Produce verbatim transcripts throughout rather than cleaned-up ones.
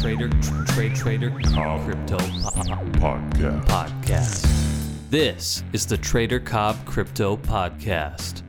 Trader, Trade Trader, Cobb Crypto Podcast. Podcast. This is the Trader Cobb Crypto Podcast.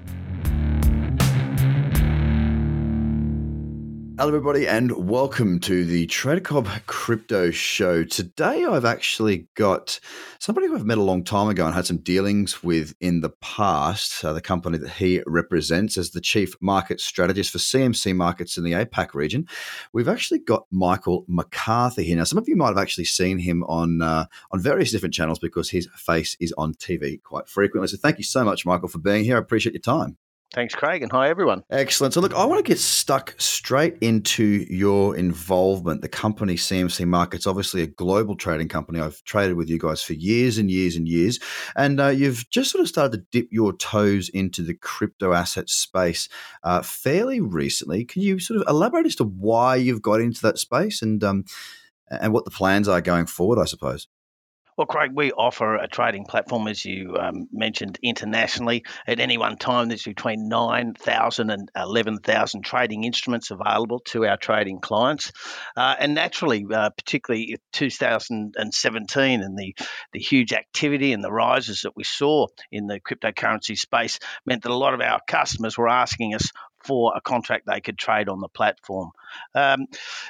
Hello, everybody, and welcome to the Trader Cobb Crypto Show. Today, I've actually got somebody who I've met a long time ago and had some dealings with in the past, uh, the company that he represents as the Chief Market Strategist for C M C Markets in the APAC region. We've actually got Michael McCarthy here. Now, some of you might have actually seen him on, uh, on various different channels because his face is on T V quite frequently. So thank you so much, Michael, for being here. I appreciate your time. Thanks, Craig, and hi, everyone. Excellent. So, look, I want to get stuck straight into your involvement. The company C M C Markets, obviously a global trading company. I've traded with you guys for years and years and years, and uh, you've just sort of started to dip your toes into the crypto asset space uh, fairly recently. Can you sort of elaborate as to why you've got into that space and um, and what the plans are going forward, I suppose? Well, Craig, we offer a trading platform, as you um, mentioned, internationally. At any one time, there's between nine thousand and eleven thousand trading instruments available to our trading clients. Uh, and naturally, uh, particularly two thousand seventeen and the, the huge activity and the rises that we saw in the cryptocurrency space meant that a lot of our customers were asking us for a contract they could trade on the platform. Um,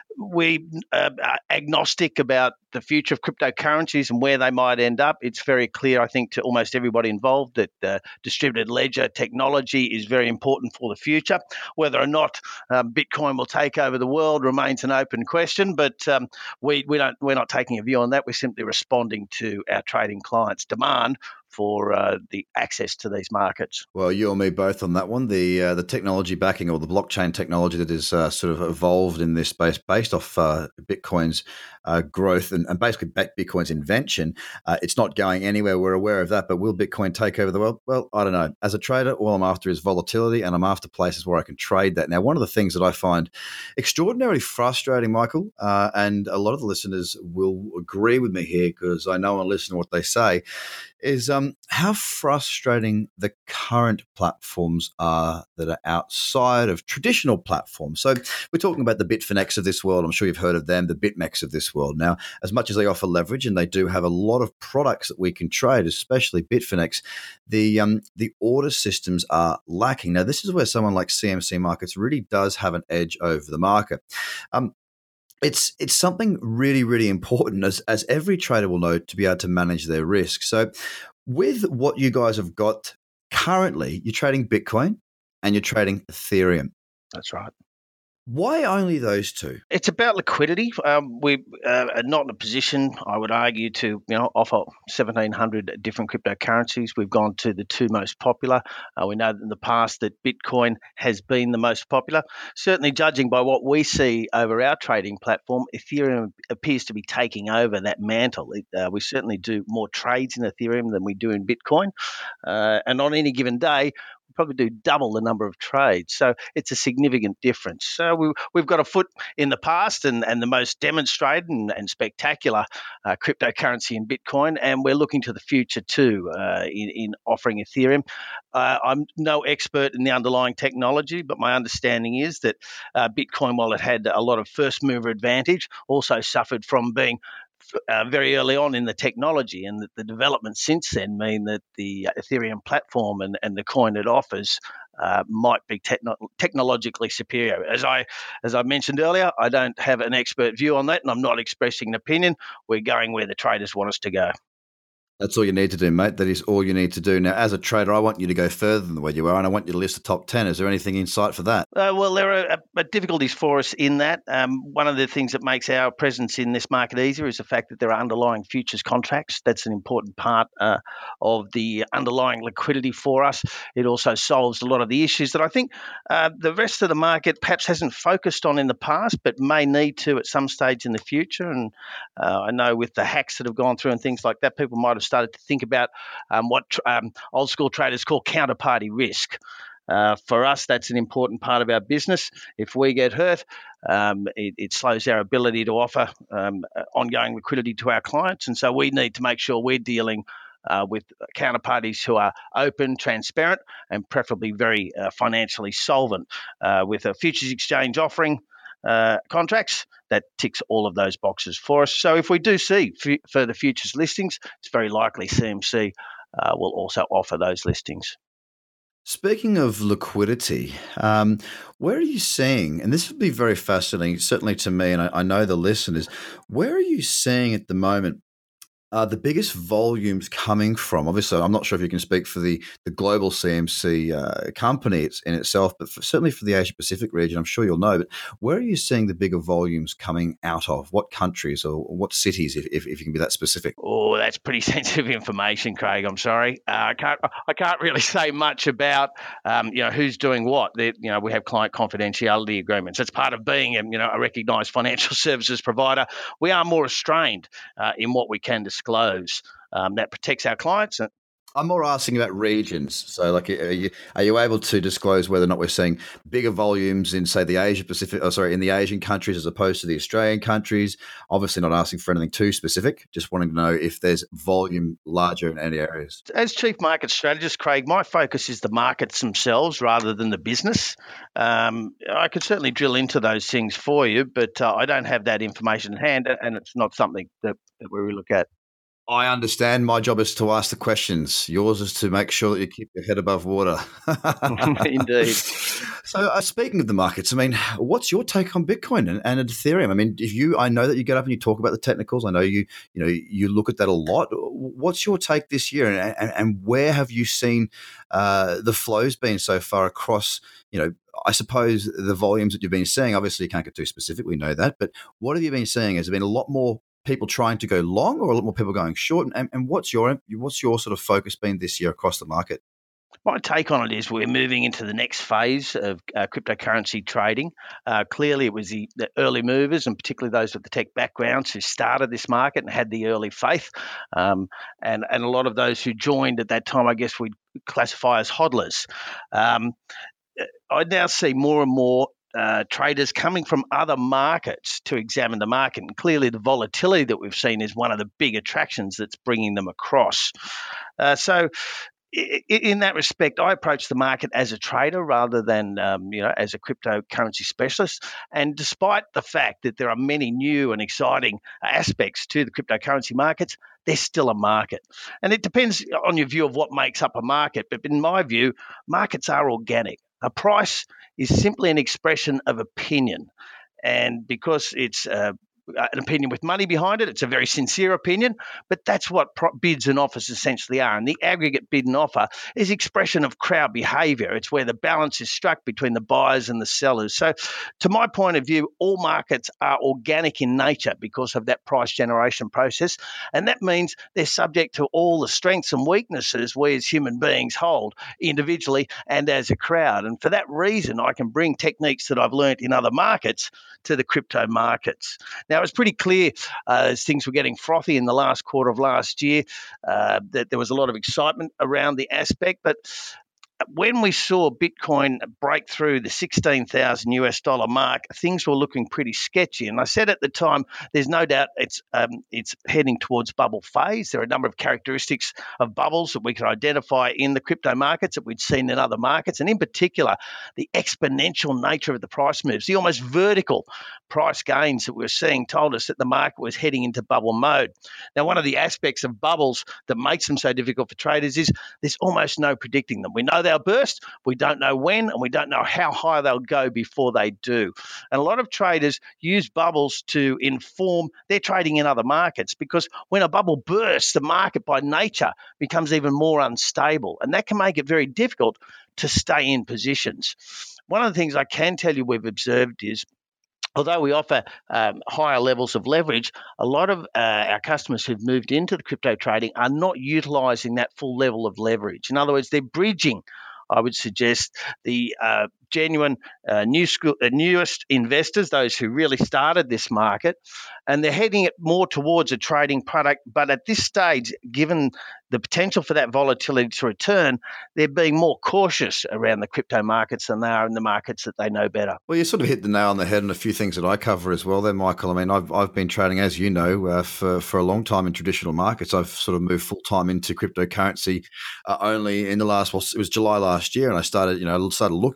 we uh, are agnostic about the future of cryptocurrencies and where they might end up. It's very clear, I think, to almost everybody involved that uh, distributed ledger technology is very important for the future. Whether or not um, Bitcoin will take over the world remains an open question, but um, we, we don't, we're not taking a view on that. We're simply responding to our trading clients' demand for uh, the access to these markets. Well, you and me both on that one. The uh, the technology backing or the blockchain technology that is uh, sort of evolved in this space based off uh, Bitcoin's uh, growth and, and basically Bitcoin's invention, uh, it's not going anywhere. We're aware of that. But will Bitcoin take over the world? Well, I don't know. As a trader, all I'm after is volatility, and I'm after places where I can trade that. Now, one of the things that I find extraordinarily frustrating, Michael, uh, and a lot of the listeners will agree with me here because I know and listen to what they say, is um, how frustrating the current platforms are that are outside of traditional platforms. So we're talking about the Bitfinex of this world. I'm sure you've heard of them, the BitMEX of this world. Now, as much as they offer leverage and they do have a lot of products that we can trade, especially Bitfinex, the um, the order systems are lacking. Now, this is where someone like C M C Markets really does have an edge over the market. Um, It's it's something really, really important, as, as every trader will know, to be able to manage their risk. So with what you guys have got currently, you're trading Bitcoin and you're trading Ethereum. That's right. Why only those two? It's about liquidity. Um, we uh, are not in a position, I would argue, to you know offer seventeen hundred different cryptocurrencies. We've gone to the two most popular. Uh, we know that in the past that Bitcoin has been the most popular. Certainly, judging by what we see over our trading platform, Ethereum appears to be taking over that mantle. It, uh, we certainly do more trades in Ethereum than we do in Bitcoin, uh, and on any given day, probably do double the number of trades. So it's a significant difference. So we, we've got a foot in the past and, and the most demonstrated and, and spectacular uh, cryptocurrency in Bitcoin, and we're looking to the future too uh, in, in offering Ethereum. Uh, I'm no expert in the underlying technology, but my understanding is that uh, Bitcoin, while it had a lot of first mover advantage, also suffered from being Uh, very early on in the technology, and that the developments since then mean that the Ethereum platform and, and the coin it offers uh, might be techno- technologically superior. As I as I mentioned earlier, I don't have an expert view on that, and I'm not expressing an opinion. We're going where the traders want us to go. That's all you need to do, mate. That is all you need to do. Now, as a trader, I want you to go further than where you are, and I want you to list the top ten. Is there anything in sight for that? Uh, well, there are uh, difficulties for us in that. Um, one of the things that makes our presence in this market easier is the fact that there are underlying futures contracts. That's an important part uh, of the underlying liquidity for us. It also solves a lot of the issues that I think uh, the rest of the market perhaps hasn't focused on in the past, but may need to at some stage in the future. And uh, I know with the hacks that have gone through and things like that, people might have started to think about um, what um, old school traders call counterparty risk. Uh, for us, that's an important part of our business. If we get hurt, um, it, it slows our ability to offer um, ongoing liquidity to our clients. And so we need to make sure we're dealing uh, with counterparties who are open, transparent, and preferably very uh, financially solvent. Uh, with a futures exchange offering, uh, contracts, that ticks all of those boxes for us. So if we do see f- further futures listings, it's very likely C M C uh, will also offer those listings. Speaking of liquidity, um, where are you seeing, and this would be very fascinating, certainly to me, and I, I know the listeners, where are you seeing at the moment Uh, the biggest volumes coming from? Obviously, I'm not sure if you can speak for the, the global C M C uh, company it's in itself, but for, certainly for the Asia Pacific region, I'm sure you'll know. But where are you seeing the bigger volumes coming out of? What countries or what cities, if, if, if you can be that specific? Oh, that's pretty sensitive information, Craig. I'm sorry. Uh, I can't. I can't really say much about um, you know who's doing what. They, you know, we have client confidentiality agreements. It's part of being a, you know a recognised financial services provider. We are more restrained uh, in what we can disclose. Um, that protects our clients. I'm more asking about regions. So, like, are you, are you able to disclose whether or not we're seeing bigger volumes in, say, the Asia Pacific, oh, sorry, in the Asian countries as opposed to the Australian countries? Obviously, not asking for anything too specific. Just wanting to know if there's volume larger in any areas. As Chief Market Strategist, Craig, my focus is the markets themselves rather than the business. Um, I could certainly drill into those things for you, but uh, I don't have that information in hand, and it's not something that, that we look at. I understand. My job is to ask the questions. Yours is to make sure that you keep your head above water. Indeed. So, uh, speaking of the markets, I mean, what's your take on Bitcoin and, and Ethereum? I mean, if you, I know that you get up and you talk about the technicals. I know you, you know, you look at that a lot. What's your take this year, and, and, and where have you seen uh, the flows been so far across? You know, I suppose the volumes that you've been seeing. Obviously, you can't get too specific. We know that, but what have you been seeing? Has there been a lot more people trying to go long, or a lot more people going short? And, and what's your what's your sort of focus been this year across the market? My take on it is we're moving into the next phase of uh, cryptocurrency trading. Uh, clearly, it was the, the early movers, and particularly those with the tech backgrounds, who started this market and had the early faith. Um, and, and a lot of those who joined at that time, I guess we'd classify as hodlers. Um, I now see more and more Uh, traders coming from other markets to examine the market. And clearly the volatility that we've seen is one of the big attractions that's bringing them across. Uh, so I- in that respect, I approach the market as a trader rather than um, you know as a cryptocurrency specialist. And despite the fact that there are many new and exciting aspects to the cryptocurrency markets, there's still a market. And it depends on your view of what makes up a market. But in my view, markets are organic. A price is simply an expression of opinion. And because it's uh, an opinion with money behind it, it's a very sincere opinion, but that's what pro- bids and offers essentially are. And the aggregate bid and offer is expression of crowd behavior. It's where the balance is struck between the buyers and the sellers. So to my point of view, all markets are organic in nature because of that price generation process. And that means they're subject to all the strengths and weaknesses we as human beings hold individually and as a crowd. And for that reason, I can bring techniques that I've learned in other markets to the crypto markets. Now, it was pretty clear uh, as things were getting frothy in the last quarter of last year uh, that there was a lot of excitement around the aspect, but when we saw Bitcoin break through the sixteen thousand U S dollar mark, things were looking pretty sketchy. And I said at the time, there's no doubt it's um, it's heading towards bubble phase. There are a number of characteristics of bubbles that we can identify in the crypto markets that we'd seen in other markets. And in particular, the exponential nature of the price moves, the almost vertical price gains that we're seeing told us that the market was heading into bubble mode. Now, one of the aspects of bubbles that makes them so difficult for traders is there's almost no predicting them. We know they'll burst, we don't know when, and we don't know how high they'll go before they do. And a lot of traders use bubbles to inform their trading in other markets, because when a bubble bursts, the market by nature becomes even more unstable, and that can make it very difficult to stay in positions. One of the things I can tell you we've observed is, although we offer um, higher levels of leverage, a lot of uh, our customers who've moved into the crypto trading are not utilizing that full level of leverage. In other words, they're bridging, I would suggest, the uh, genuine uh, new school, uh, newest investors, those who really started this market, and they're heading it more towards a trading product. But at this stage, given the potential for that volatility to return, they're being more cautious around the crypto markets than they are in the markets that they know better. Well, you sort of hit the nail on the head on a few things that I cover as well there, Michael. I mean, I've I've been trading, as you know, uh, for, for a long time in traditional markets. I've sort of moved full-time into cryptocurrency uh, only in the last, well, it was July last year, and I started, you know, started looking at it in July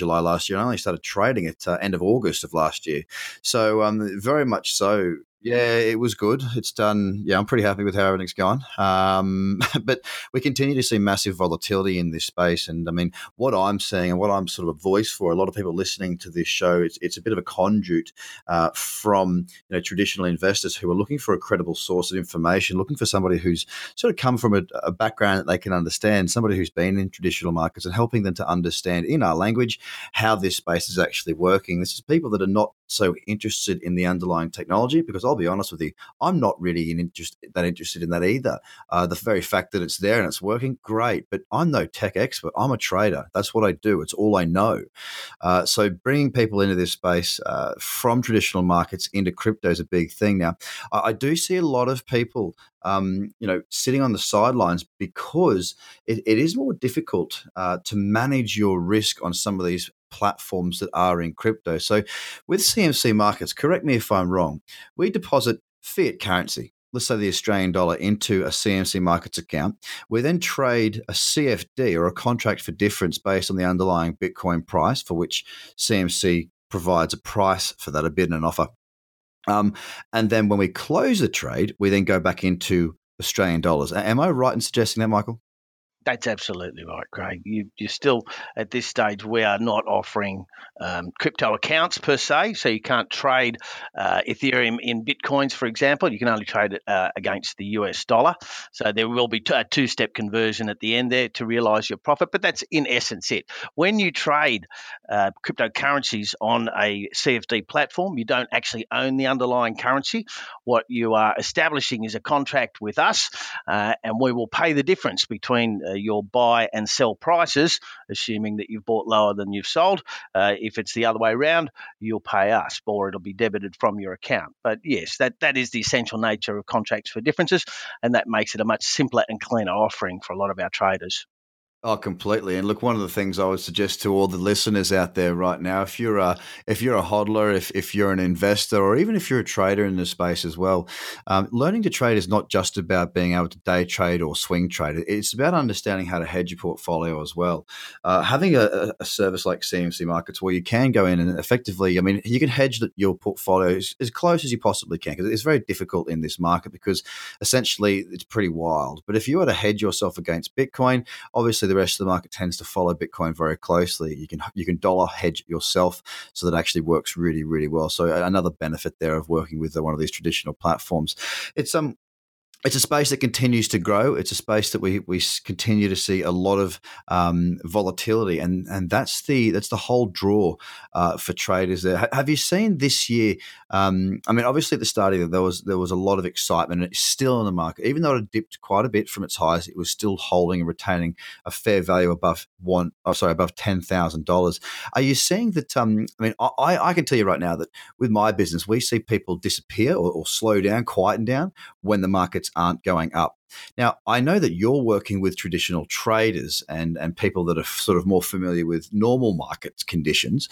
July last year. I only started trading at uh, end of August of last year. So um, very much so. Yeah, it was good. It's done. Yeah, I'm pretty happy with how everything's gone. Um, but we continue to see massive volatility in this space. And I mean, what I'm seeing and what I'm sort of a voice for, a lot of people listening to this show, it's, it's a bit of a conduit uh, from you know traditional investors who are looking for a credible source of information, looking for somebody who's sort of come from a, a background that they can understand, somebody who's been in traditional markets and helping them to understand in our language how this space is actually working. This is people that are not so interested in the underlying technology, because I'll be honest with you, I'm not really in interest, that interested in that either. Uh, the very fact that it's there and it's working, great, but I'm no tech expert. I'm a trader. That's what I do. It's all I know. Uh, so bringing people into this space uh, from traditional markets into crypto is a big thing now. I, I do see a lot of people Um, you know, sitting on the sidelines because it, it is more difficult uh, to manage your risk on some of these platforms that are in crypto. So with C M C Markets, correct me if I'm wrong, we deposit fiat currency, let's say the Australian dollar, into a C M C Markets account. We then trade a C F D, or a contract for difference, based on the underlying Bitcoin price, for which C M C provides a price for that, a bid and an offer. Um, and then when we close the trade, we then go back into Australian dollars. Am I right in suggesting that, Michael? That's absolutely right, Craig. You, you're still, at this stage, we are not offering um, crypto accounts per se, so you can't trade uh, Ethereum in Bitcoins, for example. You can only trade it uh, against the U S dollar. So there will be a two-step conversion at the end there to realize your profit, but that's in essence it. When you trade uh, cryptocurrencies on a C F D platform, you don't actually own the underlying currency. What you are establishing is a contract with us, uh, and we will pay the difference between uh, your buy and sell prices, assuming that you've bought lower than you've sold. Uh, if it's the other way around, you'll pay us, or it'll be debited from your account. But yes, that, that is the essential nature of contracts for differences, and that makes it a much simpler and cleaner offering for a lot of our traders. Oh, completely. And look, one of the things I would suggest to all the listeners out there right now, if you're a if you're a hodler, if if you're an investor, or even if you're a trader in this space as well, um, learning to trade is not just about being able to day trade or swing trade. It's about understanding how to hedge your portfolio as well. Uh, having a, a service like C M C Markets, where you can go in and effectively, I mean, you can hedge your portfolio as, as close as you possibly can, because it's very difficult in this market, because essentially it's pretty wild. But if you were to hedge yourself against Bitcoin, obviously the rest of the market tends to follow Bitcoin very closely. You can you can dollar hedge yourself, so that actually works really, really well. So another benefit there of working with one of these traditional platforms. It's um It's a space that continues to grow. It's a space that we we continue to see a lot of um, volatility, and and that's the that's the whole draw uh, for traders. There, H- have you seen this year? Um, I mean, obviously at the start of it, there was there was a lot of excitement, and it's still in the market. Even though it had dipped quite a bit from its highs, it was still holding and retaining a fair value above one. Oh, sorry, above ten thousand dollars. Are you seeing that? Um, I mean, I I can tell you right now that with my business, we see people disappear or, or slow down, quieten down when the markets aren't going up. Now, I know that you're working with traditional traders and, and people that are sort of more familiar with normal market conditions.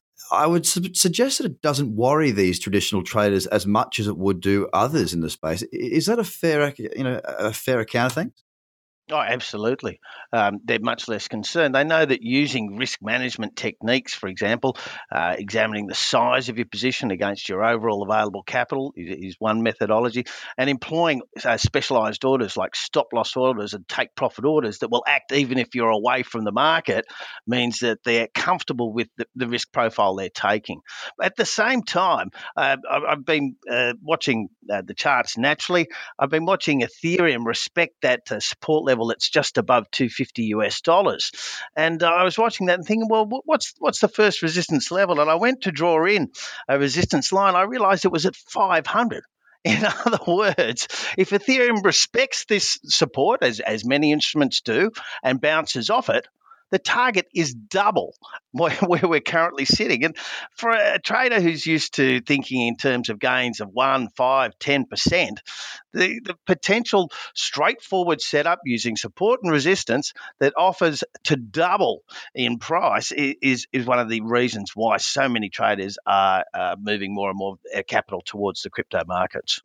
I would su- suggest that it doesn't worry these traditional traders as much as it would do others in the space. Is that a fair, you know, a fair account of things? Oh, absolutely. Um, they're much less concerned. They know that using risk management techniques, for example, uh, examining the size of your position against your overall available capital is, is one methodology, and employing uh, specialised orders like stop loss orders and take profit orders that will act even if you're away from the market means that they're comfortable with the, the risk profile they're taking. At the same time, uh, I've, I've been uh, watching uh, the charts naturally. I've been watching Ethereum respect that uh, support level. It's just above two hundred fifty U S dollars, and uh, I was watching that and thinking, well, what's what's the first resistance level? And I went to draw in a resistance line. I realised it was at five hundred. In other words, if Ethereum respects this support, as as many instruments do, and bounces off it, the target is double where, where we're currently sitting. And for a trader who's used to thinking in terms of gains of one, five, ten percent, the, the potential straightforward setup using support and resistance that offers to double in price is, is one of the reasons why so many traders are uh, moving more and more capital towards the crypto markets.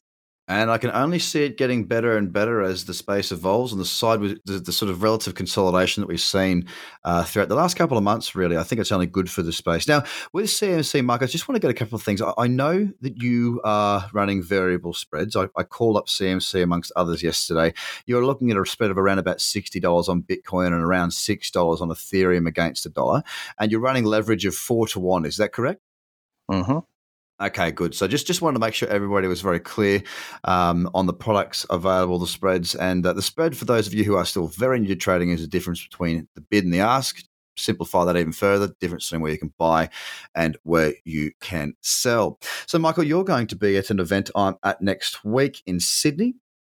And I can only see it getting better and better as the space evolves on the side with the, the sort of relative consolidation that we've seen uh, throughout the last couple of months, really. I think it's only good for the space. Now, with C M C, Mark, I just want to get a couple of things. I, I know that you are running variable spreads. I, I called up C M C amongst others yesterday. You're looking at a spread of around about sixty dollars on Bitcoin and around six dollars on Ethereum against the dollar. And you're running leverage of four to one. Is that correct? Mm-hmm. Okay, good. So just, just wanted to make sure everybody was very clear um, on the products available, the spreads. And uh, the spread, for those of you who are still very new to trading, is the difference between the bid and the ask. Simplify that even further, the difference between where you can buy and where you can sell. So, Michael, you're going to be at an event I'm at next week in Sydney.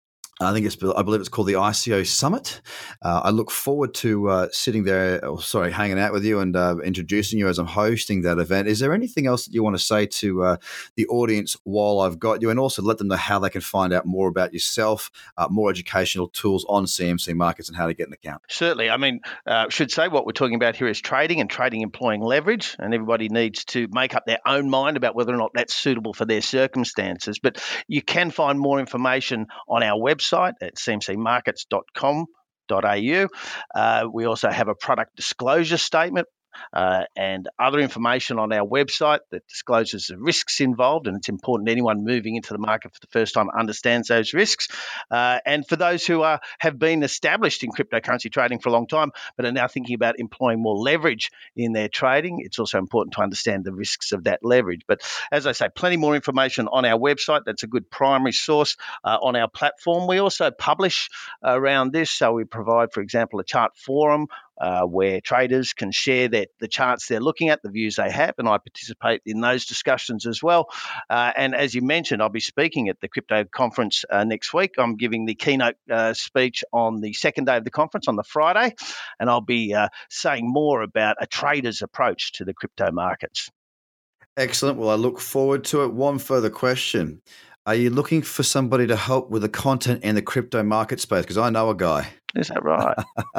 I think it's, I believe it's called the I C O Summit. Uh, I look forward to uh, sitting there, or sorry, hanging out with you and uh, introducing you as I'm hosting that event. Is there anything else that you want to say to uh, the audience while I've got you, and also let them know how they can find out more about yourself, uh, more educational tools on C M C markets and how to get an account? Certainly. I mean, uh, should say what we're talking about here is trading and trading employing leverage, and everybody needs to make up their own mind about whether or not that's suitable for their circumstances. But you can find more information on our website at c m c markets dot com dot a u. Uh, we also have a product disclosure statement uh, and other information on our website that discloses the risks involved, and it's important anyone moving into the market for the first time understands those risks. Uh, and for those who are have been established in cryptocurrency trading for a long time but are now thinking about employing more leverage in their trading, it's also important to understand the risks of that leverage. But as I say, plenty more information on our website. That's a good primary source uh, on our platform. We also publish around this, so we provide, for example, a chart forum Uh, where traders can share their, the charts they're looking at, the views they have, and I participate in those discussions as well. Uh, and as you mentioned, I'll be speaking at the crypto conference uh, next week. I'm giving the keynote uh, speech on the second day of the conference on the Friday, and I'll be uh, saying more about a trader's approach to the crypto markets. Excellent. Well, I look forward to it. One further question. Are you looking for somebody to help with the content in the crypto market space? Because I know a guy. Is that right?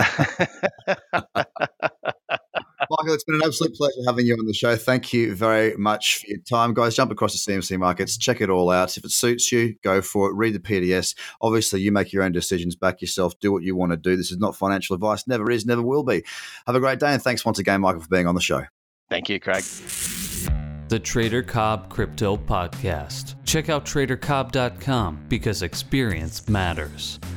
Michael, it's been an absolute pleasure having you on the show. Thank you very much for your time, guys. Jump across to C M C Markets, check it all out. If it suits you, go for it. Read the P D S. Obviously, you make your own decisions, back yourself, do what you want to do. This is not financial advice, never is, never will be. Have a great day, and thanks once again, Michael, for being on the show. Thank you, Craig. The Trader Cobb Crypto Podcast. Check out trader cobb dot com because experience matters.